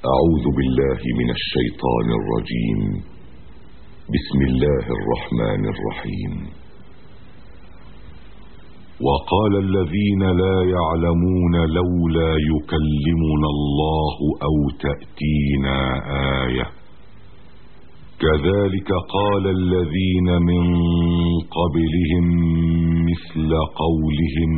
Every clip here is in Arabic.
أعوذ بالله من الشيطان الرجيم. بسم الله الرحمن الرحيم. وقال الذين لا يعلمون لولا يكلمنا الله أو تأتينا آية كذلك قال الذين من قبلهم مثل قولهم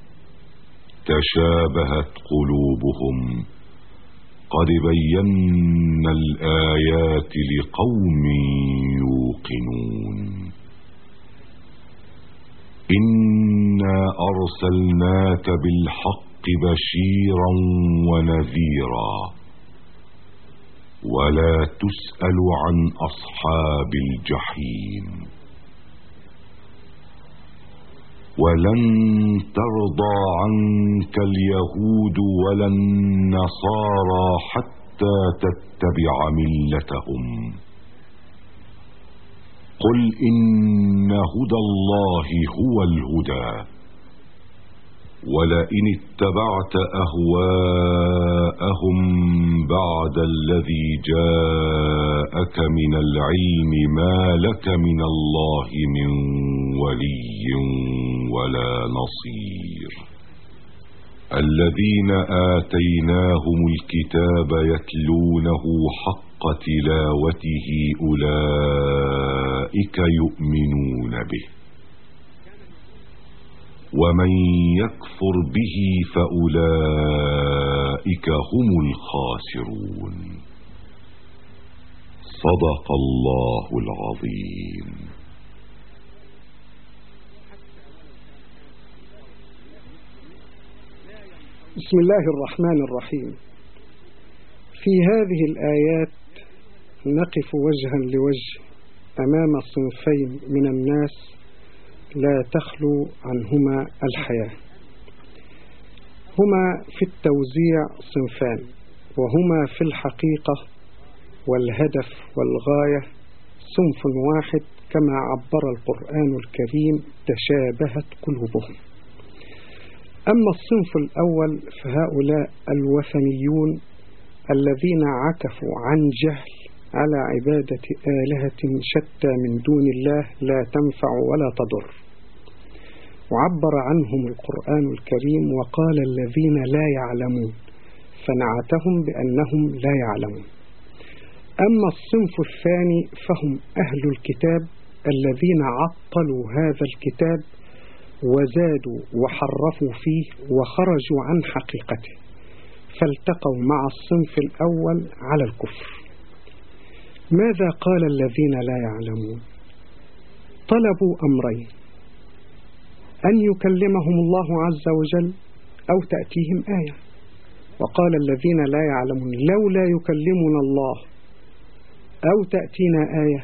تشابهت قلوبهم قد بينا الآيات لقوم يوقنون. إنا أرسلناك بالحق بشيرا ونذيرا ولا تسأل عن أصحاب الجحيم. ولن ترضى عنك اليهود ولا النصارى حتى تتبع ملتهم قل إن هدى الله هو الهدى ولئن اتبعت أهواءهم بعد الذي جاءك من العلم ما لك من الله من ولي ولا نصير. الذين آتيناهم الكتاب يتلونه حق تلاوته أولئك يؤمنون به ومن يكفر به فأولئك هم الخاسرون. صدق الله العظيم. بسم الله الرحمن الرحيم. في هذه الآيات نقف وجها لوجه أمام صنفين من الناس لا تخلو عنهما الحياة. هما في التوزيع صنفان، وهما في الحقيقة والهدف والغاية صنف واحد، كما عبر القرآن الكريم تشابهت قلوبهم. أما الصنف الأول فهؤلاء الوثنيون الذين عكفوا عن جهل على عبادة آلهة شتى من دون الله لا تنفع ولا تضر، وعبر عنهم القرآن الكريم وقال الذين لا يعلمون، فنعتهم بأنهم لا يعلمون. أما الصنف الثاني فهم أهل الكتاب الذين عطلوا هذا الكتاب وزادوا وحرفوا فيه وخرجوا عن حقيقته، فالتقوا مع الصنف الأول على الكفر. ماذا قال الذين لا يعلمون؟ طلبوا أمرين: أن يكلمهم الله عز وجل أو تأتيهم آية. وقال الذين لا يعلمون لولا يكلمنا الله أو تأتينا آية.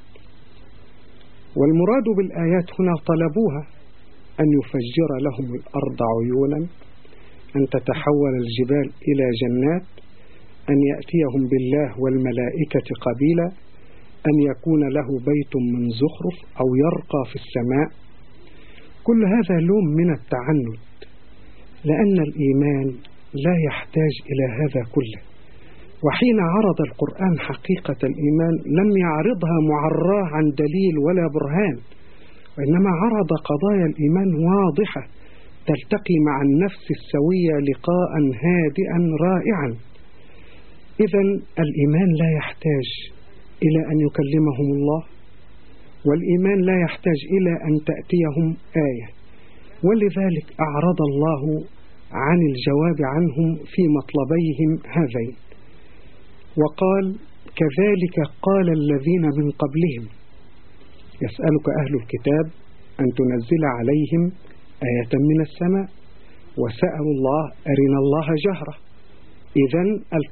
والمراد بالآيات هنا طلبوها: أن يفجر لهم الأرض عيونا، أن تتحول الجبال إلى جنات، أن يأتيهم بالله والملائكة قبيلا، أن يكون له بيت من زخرف أو يرقى في السماء. كل هذا لون من التعنت، لأن الإيمان لا يحتاج إلى هذا كله. وحين عرض القرآن حقيقة الإيمان لم يعرضها معراه عن دليل ولا برهان، وإنما عرض قضايا الإيمان واضحة تلتقي مع النفس السوية لقاء هادئا رائعا. إذن الإيمان لا يحتاج إلى أن يكلمهم الله، والإيمان لا يحتاج إلى أن تأتيهم آية، ولذلك أعرض الله عن الجواب عنهم في مطلبيهم هذين، وقال: كذلك قال الذين من قبلهم. يسألك أهل الكتاب أن تنزل عليهم آية من السماء، وسألوا الله أرنا الله جهرة. إذن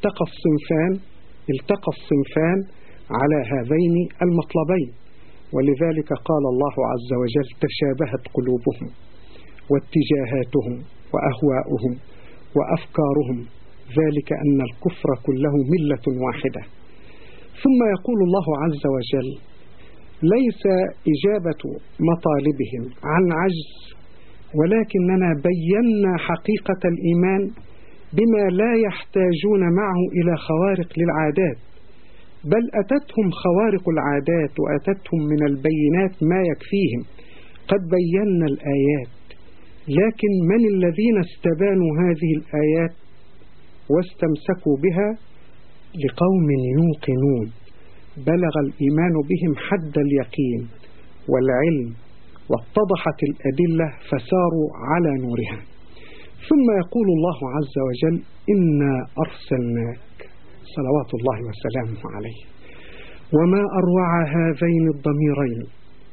التقى الصنفان على هذين المطلبين، ولذلك قال الله عز وجل تشابهت قلوبهم واتجاهاتهم وأهواؤهم وأفكارهم، ذلك أن الكفر كله ملة واحدة. ثم يقول الله عز وجل: ليس إجابة مطالبهم عن عجز، ولكننا بينا حقيقة الإيمان بما لا يحتاجون معه إلى خوارق للعادات، بل أتتهم خوارق العادات وأتتهم من البينات ما يكفيهم. قد بينا الآيات، لكن من الذين استبانوا هذه الآيات واستمسكوا بها؟ لقوم يوقنون، بلغ الإيمان بهم حد اليقين والعلم واتضحت الأدلة فساروا على نورها. ثم يقول الله عز وجل: إنا أرسلناك، صلوات الله وسلامه عليه. وما أروع هذين الضميرين،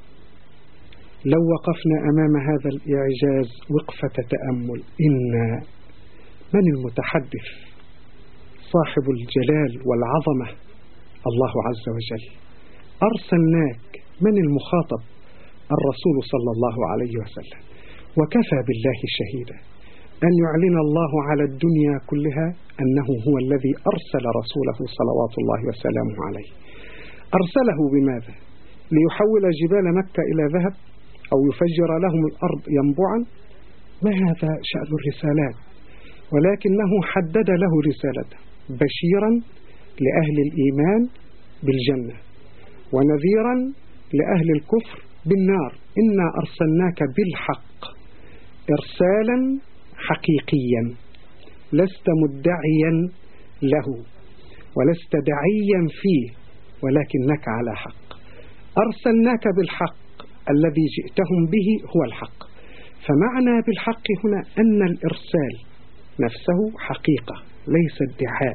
لو وقفنا أمام هذا الإعجاز وقفة تأمل. إنا، من المتحدث؟ صاحب الجلال والعظمة الله عز وجل. أرسلناك، من المخاطب؟ الرسول صلى الله عليه وسلم. وكفى بالله شهيدا أن يعلن الله على الدنيا كلها أنه هو الذي أرسل رسوله صلوات الله وسلامه عليه. أرسله بماذا؟ ليحول جبال مكة إلى ذهب أو يفجر لهم الأرض ينبوعا؟ ما هذا شأن الرسالات، ولكنه حدد له رسالته: بشيرا لأهل الإيمان بالجنة ونذيرا لأهل الكفر بالنار. إنا أرسلناك بالحق إرسالا حقيقيا، لست مدعيا له ولست دعيا فيه، ولكنك على حق. أرسلناك بالحق، الذي جئتهم به هو الحق. فمعنى بالحق هنا أن الإرسال نفسه حقيقة ليس ادعاء،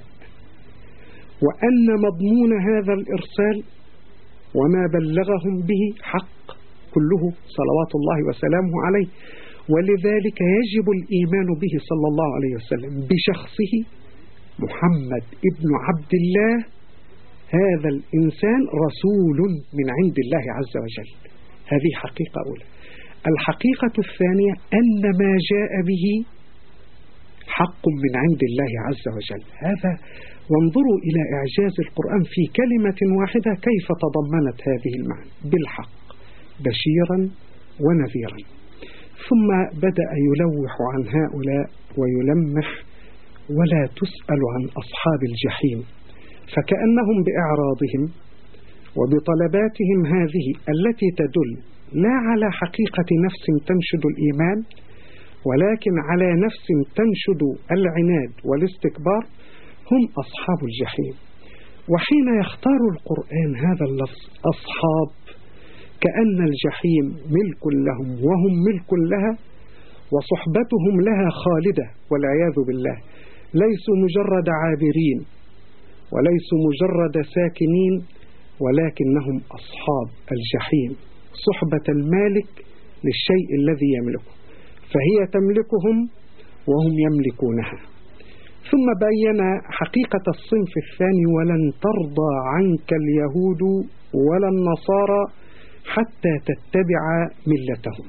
وأن مضمون هذا الإرسال وما بلغهم به حق كله صلوات الله وسلامه عليه. ولذلك يجب الإيمان به صلى الله عليه وسلم بشخصه محمد ابن عبد الله، هذا الإنسان رسول من عند الله عز وجل. هذه حقيقة أولى. الحقيقة الثانية أن ما جاء به حق من عند الله عز وجل. هذا، وانظروا إلى إعجاز القرآن في كلمة واحدة كيف تضمنت هذه المعنى: بالحق بشيرا ونذيرا. ثم بدأ يلوح عن هؤلاء ويلمح: ولا تسأل عن أصحاب الجحيم. فكأنهم بإعراضهم وبطلباتهم هذه التي تدل لا على حقيقة نفس تنشد الإيمان، ولكن على نفس تنشد العناد والاستكبار، هم أصحاب الجحيم. وحين يختار القرآن هذا اللفظ أصحاب، كأن الجحيم ملك لهم وهم ملك لها، وصحبتهم لها خالدة والعياذ بالله. ليسوا مجرد عابرين وليسوا مجرد ساكنين، ولكنهم أصحاب الجحيم، صحبة المالك للشيء الذي يملكه، فهي تملكهم وهم يملكونها. ثم بين حقيقة الصنف الثاني: ولن ترضى عنك اليهود ولا النصارى حتى تتبع ملتهم.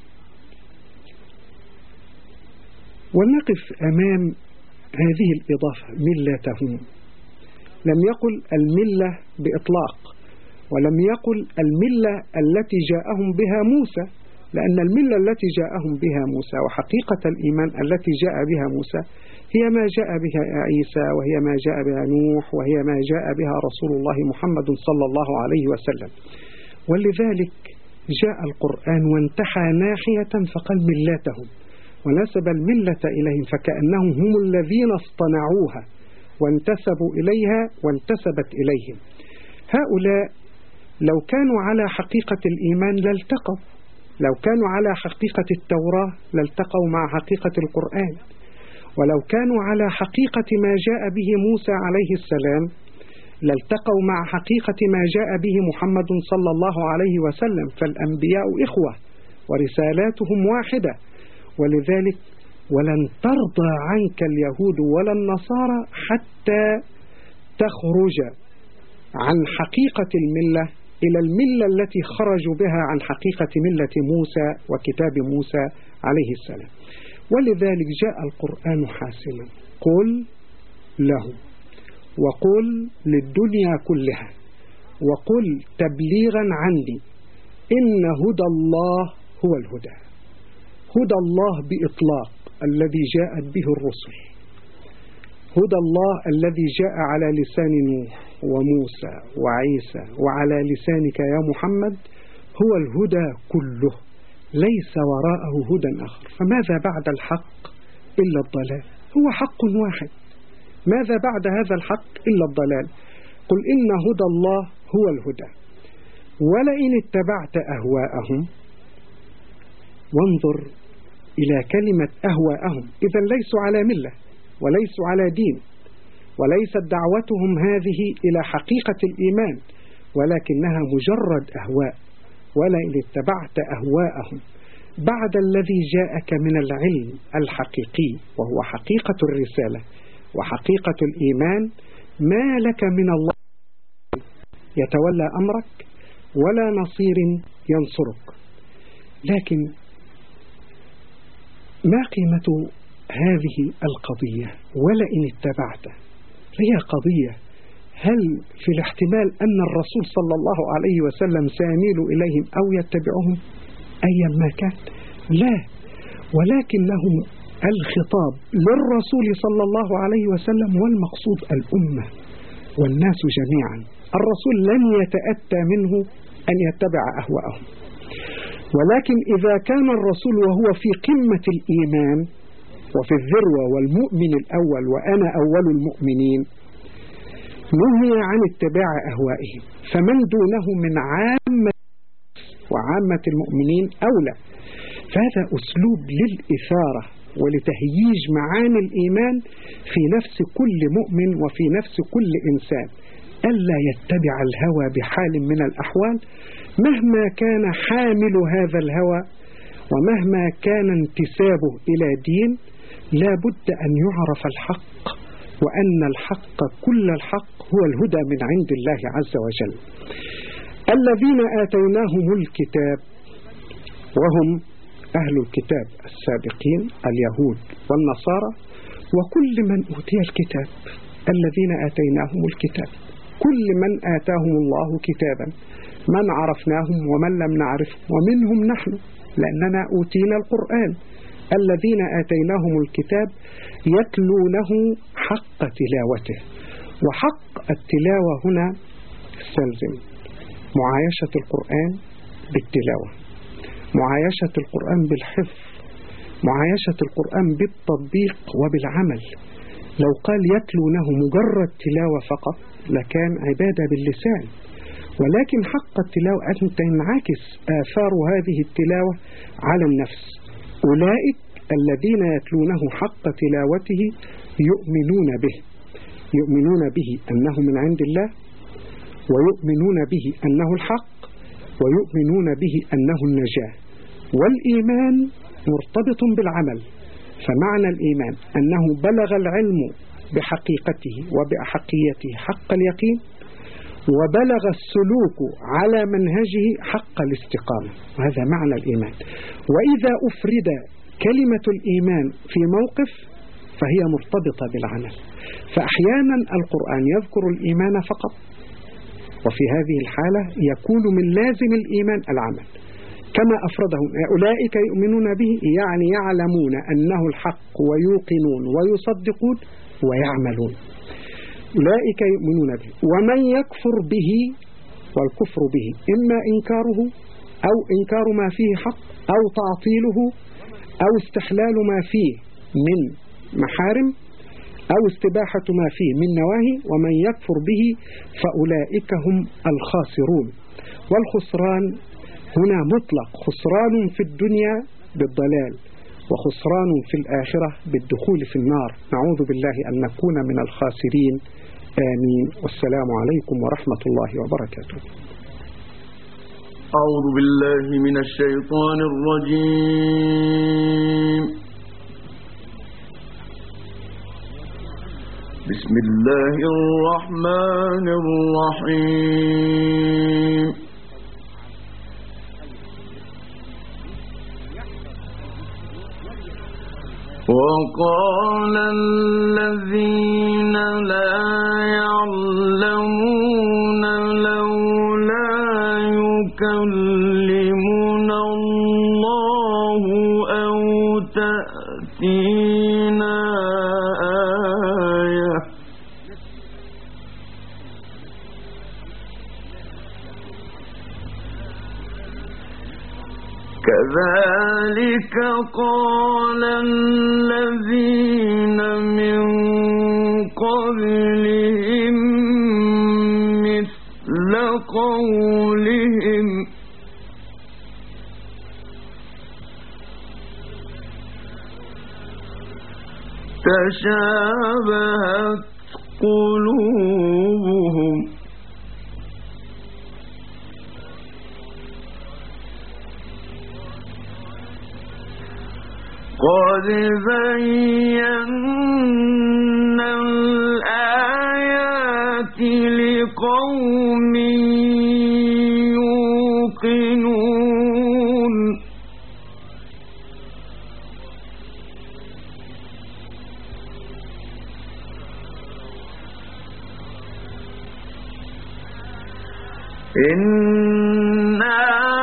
ونقف أمام هذه الإضافة ملتهم. لم يقل الملة بإطلاق، ولم يقل الملة التي جاءهم بها موسى، لأن الملة التي جاءهم بها موسى وحقيقة الإيمان التي جاء بها موسى هي ما جاء بها عيسى، وهي ما جاء بها نوح، وهي ما جاء بها رسول الله محمد صلى الله عليه وسلم. ولذلك جاء القرآن وانتحى ناحية فقال ملتهم، ونسب الملة إليهم، فكأنهم هم الذين اصطنعوها وانتسبوا إليها وانتسبت إليهم. هؤلاء لو كانوا على حقيقة الإيمان لالتقوا، لو كانوا على حقيقة التوراة لالتقوا مع حقيقة القرآن، ولو كانوا على حقيقة ما جاء به موسى عليه السلام لالتقوا مع حقيقة ما جاء به محمد صلى الله عليه وسلم. فالأنبياء إخوة ورسالاتهم واحدة. ولذلك ولن ترضى عنك اليهود ولا النصارى حتى تخرج عن حقيقة الملة إلى الملة التي خرجوا بها عن حقيقة ملة موسى وكتاب موسى عليه السلام. ولذلك جاء القرآن حاسما: قل له، وقل للدنيا كلها، وقل تبليغا عني، إن هدى الله هو الهدى. هدى الله بإطلاق الذي جاءت به الرسل، هدى الله الذي جاء على لسان نوح وموسى وعيسى وعلى لسانك يا محمد هو الهدى كله، ليس وراءه هدى آخر. فماذا بعد الحق إلا الضلال؟ هو حق واحد، ماذا بعد هذا الحق إلا الضلال؟ قل إن هدى الله هو الهدى، ولئن اتبعت أهواءهم، وانظر إلى كلمة أهواءهم، إذا ليسوا على ملة وليسوا على دين، وليست دعوتهم هذه إلى حقيقة الإيمان، ولكنها مجرد أهواء. ولئن اتبعت أهواءهم بعد الذي جاءك من العلم الحقيقي وهو حقيقة الرسالة وحقيقة الإيمان، ما لك من الله يتولى أمرك ولا نصير ينصرك. لكن ما قيمة هذه القضية ولئن اتبعت؟ هي قضية هل في الاحتمال أن الرسول صلى الله عليه وسلم سيميل إليهم أو يتبعهم أيا ما كان؟ لا، ولكنه الخطاب للرسول صلى الله عليه وسلم، والمقصود الأمة والناس جميعا. الرسول لن يتأتى منه أن يتبع أهواءهم، ولكن إذا كان الرسول وهو في قمة الإيمان وفي الذروة والمؤمن الأول وأنا أول المؤمنين، نهي عن اتباع أهوائهم، فمن دونه من وعامة المؤمنين أولى. فهذا أسلوب للإثارة ولتهييج معاني الإيمان في نفس كل مؤمن وفي نفس كل إنسان، ألا يتبع الهوى بحال من الأحوال مهما كان حامل هذا الهوى ومهما كان انتسابه إلى دين. لا بد أن يعرف الحق، وأن الحق كل الحق هو الهدى من عند الله عز وجل. الذين آتيناهم الكتاب، وهم أهل الكتاب السابقين اليهود والنصارى وكل من أوتي الكتاب، الذين آتيناهم الكتاب، كل من آتاهم الله كتابا، من عرفناهم ومن لم نعرفهم، ومنهم نحن لأننا أوتينا القرآن. الذين آتيناهم الكتاب يتلونه حق تلاوته، وحق التلاوة هنا استلزم معايشة القرآن بالتلاوة، معايشة القرآن بالحفظ، معايشة القرآن بالتطبيق وبالعمل. لو قال يتلونه مجرد تلاوة فقط لكان عبادة باللسان، ولكن حق التلاوة أن تنعكس آثار هذه التلاوة على النفس. أولئك الذين يتلونه حق تلاوته يؤمنون به، يؤمنون به أنه من عند الله، ويؤمنون به أنه الحق، ويؤمنون به أنه النجاة. والإيمان مرتبط بالعمل، فمعنى الإيمان أنه بلغ العلم بحقيقته وبأحقيته حق اليقين، وبلغ السلوك على منهجه حق الاستقامة، وهذا معنى الإيمان. وإذا أفرد كلمة الإيمان في موقف فهي مرتبطة بالعمل، فأحيانا القرآن يذكر الإيمان فقط، وفي هذه الحالة يكون من لازم الإيمان العمل، كما أفردهم أولئك يؤمنون به، يعني يعلمون أنه الحق ويوقنون ويصدقون ويعملون. أولئك يؤمنون به. ومن يكفر به، والكفر به إما إنكاره أو إنكار ما فيه حق أو تعطيله أو استحلال ما فيه من محارم أو استباحة ما فيه من نواهي. ومن يكفر به فأولئك هم الخاسرون. والخسران هنا مطلق، خسران في الدنيا بالضلال، وخسران في الآخرة بالدخول في النار. نعوذ بالله أن نكون من الخاسرين، آمين. والسلام عليكم ورحمة الله وبركاته. أعوذ بالله من الشيطان الرجيم. بسم الله الرحمن الرحيم. وقال الذين لا يعلمون لولا يكلمنا الله أو تأتينا آية كذلك قال الذين من قبلهم مثل قولهم تشابهت قلوبهم قد بينا الآيات لقوم يوقنون إنا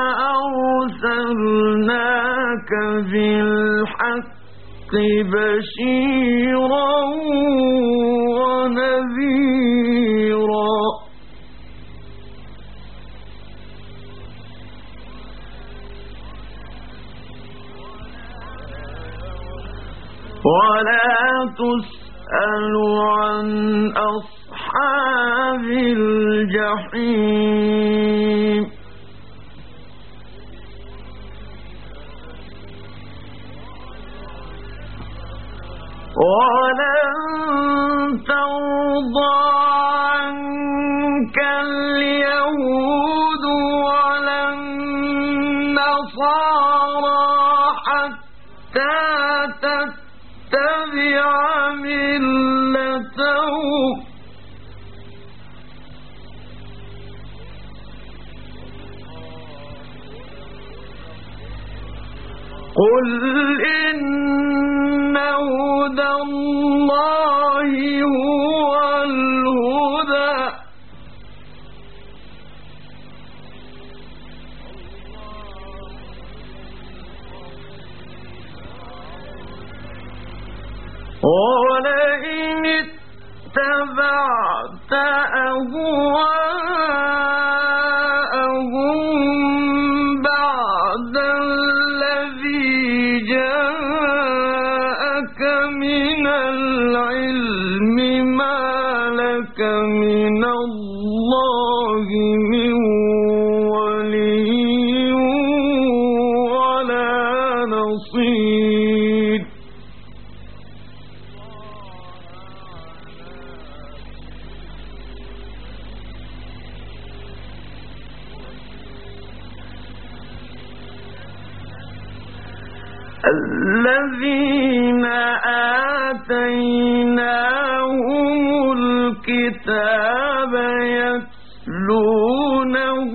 أرسلناك بالحق بشيرا ونذيرا ولا تسأل عن أصحاب الجحيم ولن ترضى عنك اليهود ولا النصارى حتى تتبع ملتهم قل إن هدى الله هو الهدى ولئن اتبعت أهواءهم بعد الذي جاءك من العلم ما لك من الله من ولي ولا نصير الذين آتيناهم الكتاب يتلونه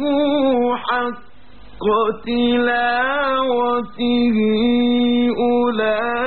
حق تلاوته أولئك